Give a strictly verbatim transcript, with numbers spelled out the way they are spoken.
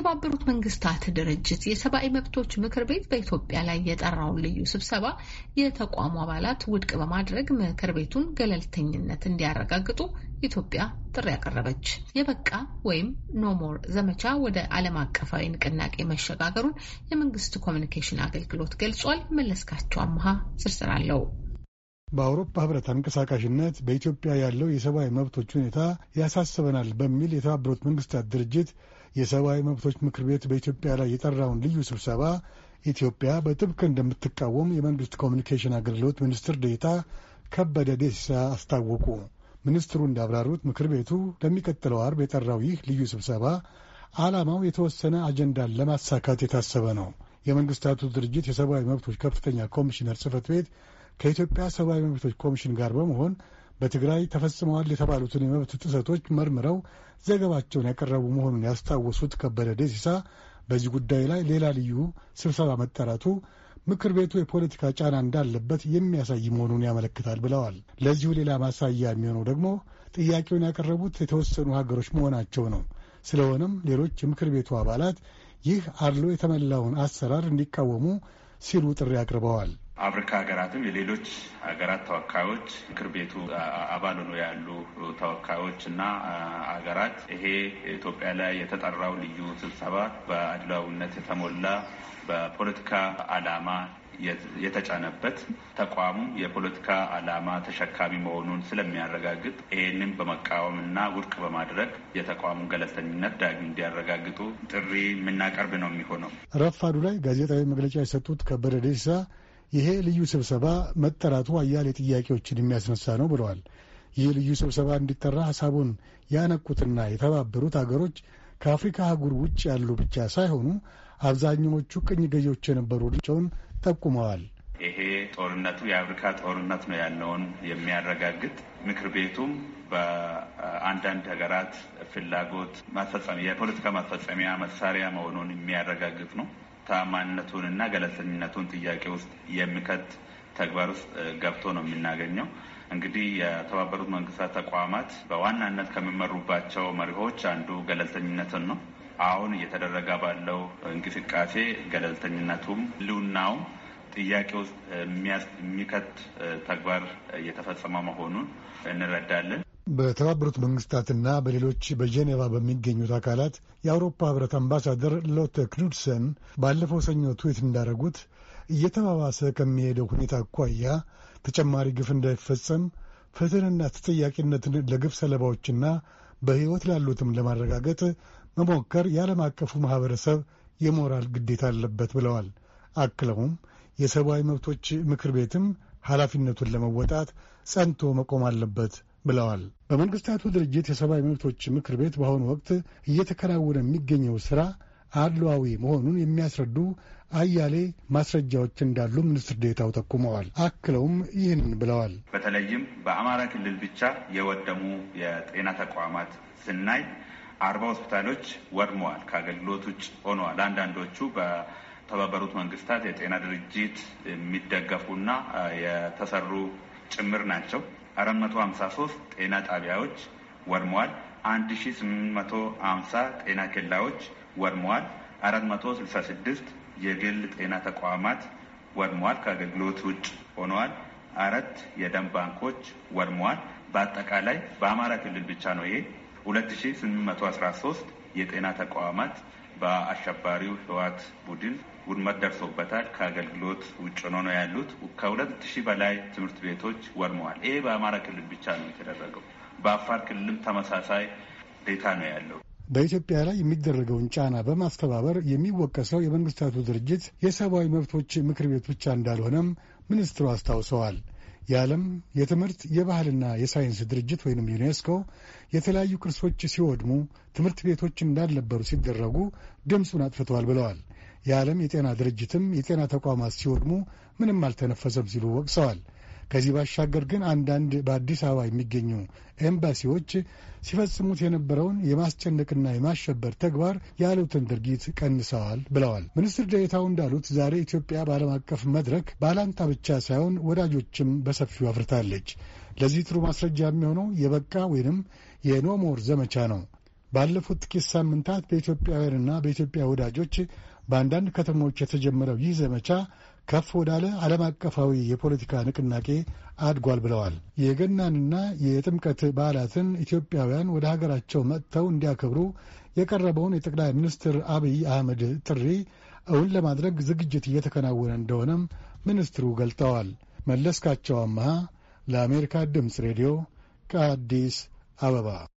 የተባበሩት መንግስታት ድርጅት የሰብአዊ መብቶች ምክር ቤት በኢትዮጵያ ላይ የጠራውን ልዩ ስብሰባ የተቋሙ አባላት ውድቅ በማድረግ ምክር ቤቱን ገለልተኝነት እንዲያረጋግጡ ኢትዮጵያ ጥሪ ያቀረበች። የበቃ ወይም ኖሞር ዘመቻ ወደ ዓለም አቀፋዊ ንቅናቄ መሸጋገሩን የመንግስት ኮሚኒኬሽን አገልግሎት ገልጿል። መለስካቸው አምሃ ዝርዝር አለው። በአውሮፓ ህብረት አንቀሳቃሽነት በኢትዮጵያ ያለው የሰብአዊ መብቶች ሁኔታ ያሳስበናል በሚል የተባበሩት መንግስታት ድርጅት የሰብአዊ መብቶች ምክር ቤት በኢትዮጵያ ላይ የጠራውን ልዩ ስብሰባ ኢትዮጵያ በጥብቅ እንደምትቃወም የመንግስት ኮሚኒኬሽን አገልግሎት ሚኒስትር ዴኤታ ከበደ ደሲሳ አስታወቁ። ሚኒስትሩ እንዳብራሩት ምክር ቤቱ ለሚቀጥለው አርብ የጠራው ይህ ልዩ ስብሰባ ዓላማው የተወሰነ አጀንዳን ለማሳካት የታሰበ ነው። የመንግስታቱ ድርጅት የሰብአዊ መብቶች ከፍተኛ ኮሚሽነር ጽህፈት ቤት ከኢትዮጵያ ሰብአዊ መብቶች ኮሚሽን ጋር በመሆን በትግራይ ተፈጽመዋል የተባሉትን የመብት ጥሰቶች መርምረው ዘገባቸውን ያቀረቡ መሆኑን ያስታወሱት ከበደ ደሲሳ በዚህ ጉዳይ ላይ ሌላ ልዩ ስብሰባ መጠራቱ ምክር ቤቱ የፖለቲካ ጫና እንዳለበት የሚያሳይ መሆኑን ያመለክታል ብለዋል። ለዚሁ ሌላ ማሳያ የሚሆነው ደግሞ ጥያቄውን ያቀረቡት የተወሰኑ ሀገሮች መሆናቸው ነው። ስለሆነም ሌሎች የምክር ቤቱ አባላት ይህ አድሎ የተመላውን አሰራር እንዲቃወሙ ሲሉ ጥሪ አቅርበዋል። አፍሪካ ሀገራትም የሌሎች ሀገራት ተወካዮች ምክር ቤቱ አባል ሆነው ያሉ ተወካዮች እና ሀገራት ይሄ ኢትዮጵያ ላይ የተጠራው ልዩ ስብሰባ በአድሏዊነት የተሞላ በፖለቲካ ዓላማ የተጫነበት ተቋሙ የፖለቲካ ዓላማ ተሸካሚ መሆኑን ስለሚያረጋግጥ ይህንን በመቃወም እና ውድቅ በማድረግ የተቋሙን ገለልተኝነት ዳግም እንዲያረጋግጡ ጥሪ የምናቀርብ ነው የሚሆነው። ረፋዱ ላይ ጋዜጣዊ መግለጫ የሰጡት ከበደ ደሲሳ ይሄ ልዩ ስብሰባ መጠራቱ አያሌ ጥያቄዎችን የሚያስነሳ ነው ብለዋል። ይህ ልዩ ስብሰባ እንዲጠራ ሀሳቡን ያነቁትና የተባበሩት አገሮች ከአፍሪካ አህጉር ውጭ ያሉ ብቻ ሳይሆኑ አብዛኛዎቹ ቅኝ ገዢዎች የነበሩ ቸውን ጠቁመዋል። ይሄ ጦርነቱ የአፍሪካ ጦርነት ነው ያለውን የሚያረጋግጥ ምክር ቤቱም በአንዳንድ ሀገራት ፍላጎት ማስፈጸሚያ የፖለቲካ ማስፈጸሚያ መሳሪያ መሆኑን የሚያረጋግጥ ነው። ታማኝነቱንና ገለልተኝነቱን ጥያቄ ውስጥ የሚከት ተግባር ውስጥ ገብቶ ነው የምናገኘው። እንግዲህ የተባበሩት መንግስታት ተቋማት በዋናነት ከሚመሩባቸው መሪዎች አንዱ ገለልተኝነትን ነው። አሁን እየተደረገ ባለው እንቅስቃሴ ገለልተኝነቱም ህልውናውም ጥያቄ ውስጥ የሚከት ተግባር እየተፈጸመ መሆኑን እንረዳለን። በተባበሩት መንግስታትና በሌሎች በጄኔቫ በሚገኙት አካላት የአውሮፓ ህብረት አምባሳደር ሎተ ክኑድሰን ባለፈው ሰኞ ትዊት እንዳደረጉት እየተባባሰ ከሚሄደው ሁኔታ አኳያ ተጨማሪ ግፍ እንዳይፈጸም ፍትህንና ተጠያቂነትን ለግፍ ሰለባዎችና በሕይወት ላሉትም ለማረጋገጥ መሞከር የዓለም አቀፉ ማኅበረሰብ የሞራል ግዴታ አለበት ብለዋል። አክለውም የሰብአዊ መብቶች ምክር ቤትም ኃላፊነቱን ለመወጣት ጸንቶ መቆም አለበት ብለዋል። በመንግስታቱ ድርጅት የሰብአዊ መብቶች ምክር ቤት በአሁኑ ወቅት እየተከናወነ የሚገኘው ሥራ አድሏዊ መሆኑን የሚያስረዱ አያሌ ማስረጃዎች እንዳሉ ሚኒስትር ዴኤታው ጠቁመዋል። አክለውም ይህን ብለዋል። በተለይም በአማራ ክልል ብቻ የወደሙ የጤና ተቋማት ስናይ አርባ ሆስፒታሎች ወድመዋል፣ ከአገልግሎት ውጭ ሆነዋል። አንዳንዶቹ በተባበሩት መንግስታት የጤና ድርጅት የሚደገፉና የተሰሩ ጭምር ናቸው። አራት መቶ ሀምሳ ሶስት ጤና ጣቢያዎች ወድመዋል። አንድ ሺ ስምንት መቶ ሀምሳ ጤና ኬላዎች ወድመዋል። አራት መቶ ስልሳ ስድስት የግል ጤና ተቋማት ወድመዋል፣ ከአገልግሎት ውጭ ሆነዋል። አራት የደም ባንኮች ወድመዋል። በአጠቃላይ በአማራ ክልል ብቻ ነው ይሄ ሁለት ሺ ስምንት መቶ አስራ ሶስት የጤና ተቋማት በአሸባሪው ህወሓት ቡድን ውድመት ደርሶበታል፣ ከአገልግሎት ውጭ ነው ያሉት። ከሁለት ሺህ በላይ ትምህርት ቤቶች ወድመዋል። ይሄ በአማራ ክልል ብቻ ነው የተደረገው። በአፋር ክልልም ተመሳሳይ ዴታ ነው ያለው። በኢትዮጵያ ላይ የሚደረገውን ጫና በማስተባበር የሚወቀሰው የመንግስታቱ ድርጅት የሰብአዊ መብቶች ምክር ቤት ብቻ እንዳልሆነም ሚኒስትሩ አስታውሰዋል። የዓለም የትምህርት የባህልና የሳይንስ ድርጅት ወይም ዩኔስኮ የተለያዩ ቅርሶች ሲወድሙ ትምህርት ቤቶች እንዳልነበሩ ሲደረጉ ድምፁን አጥፍተዋል ብለዋል። የዓለም የጤና ድርጅትም የጤና ተቋማት ሲወድሙ ምንም አልተነፈሰም ሲሉ ወቅሰዋል። ከዚህ ባሻገር ግን አንዳንድ በአዲስ አበባ የሚገኙ ኤምባሲዎች ሲፈጽሙት የነበረውን የማስጨነቅና የማሸበር ተግባር ያሉትን ድርጊት ቀንሰዋል ብለዋል። ሚኒስትር ዴኤታው እንዳሉት ዛሬ ኢትዮጵያ በዓለም አቀፍ መድረክ ባላንጣ ብቻ ሳይሆን ወዳጆችም በሰፊው አፍርታለች። ለዚህ ጥሩ ማስረጃ የሚሆነው የበቃ ወይንም የኖሞር ዘመቻ ነው። ባለፉት ጥቂት ሳምንታት በኢትዮጵያውያንና በኢትዮጵያ ወዳጆች በአንዳንድ ከተሞች የተጀመረው ይህ ዘመቻ ከፍ ወዳለ ዓለም አቀፋዊ የፖለቲካ ንቅናቄ አድጓል ብለዋል። የገናንና የጥምቀት በዓላትን ኢትዮጵያውያን ወደ ሀገራቸው መጥተው እንዲያከብሩ የቀረበውን የጠቅላይ ሚኒስትር አብይ አህመድ ጥሪ እውን ለማድረግ ዝግጅት እየተከናወነ እንደሆነም ሚኒስትሩ ገልጠዋል። መለስካቸው አማሃ ለአሜሪካ ድምፅ ሬዲዮ ከአዲስ አበባ